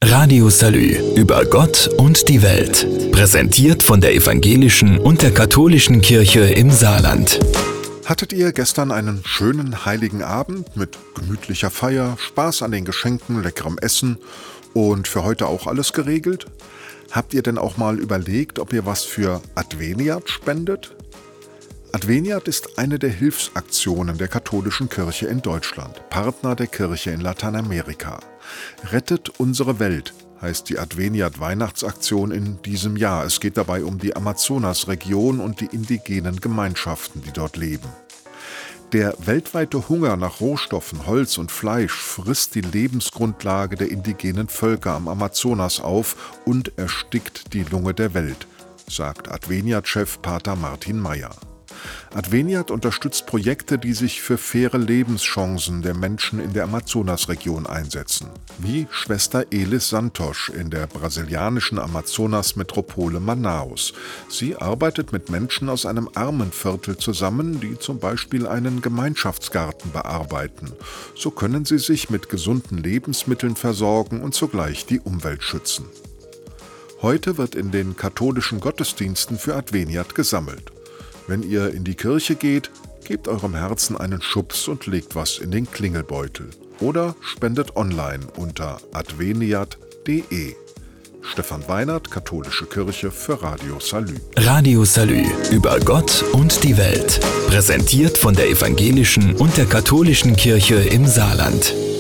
Radio Salü über Gott und die Welt. Präsentiert von der evangelischen und der katholischen Kirche im Saarland. Hattet ihr gestern einen schönen heiligen Abend mit gemütlicher Feier, Spaß an den Geschenken, leckerem Essen und für heute auch alles geregelt? Habt ihr denn auch mal überlegt, ob ihr was für Adveniat spendet? Adveniat ist eine der Hilfsaktionen der katholischen Kirche in Deutschland, Partner der Kirche in Lateinamerika. Rettet unsere Welt heißt die Adveniat-Weihnachtsaktion in diesem Jahr. Es geht dabei um die Amazonasregion und die indigenen Gemeinschaften, die dort leben. Der weltweite Hunger nach Rohstoffen, Holz und Fleisch frisst die Lebensgrundlage der indigenen Völker am Amazonas auf und erstickt die Lunge der Welt, sagt Adveniat-Chef Pater Martin Meyer. Adveniat unterstützt Projekte, die sich für faire Lebenschancen der Menschen in der Amazonasregion einsetzen, wie Schwester Elis Santos in der brasilianischen Amazonas-Metropole Manaus. Sie arbeitet mit Menschen aus einem Armenviertel zusammen, die zum Beispiel einen Gemeinschaftsgarten bearbeiten. So können sie sich mit gesunden Lebensmitteln versorgen und zugleich die Umwelt schützen. Heute wird in den katholischen Gottesdiensten für Adveniat gesammelt. Wenn ihr in die Kirche geht, gebt eurem Herzen einen Schubs und legt was in den Klingelbeutel. Oder spendet online unter adveniat.de. Stefan Weinert, Katholische Kirche für Radio Salü. Radio Salü über Gott und die Welt. Präsentiert von der evangelischen und der katholischen Kirche im Saarland.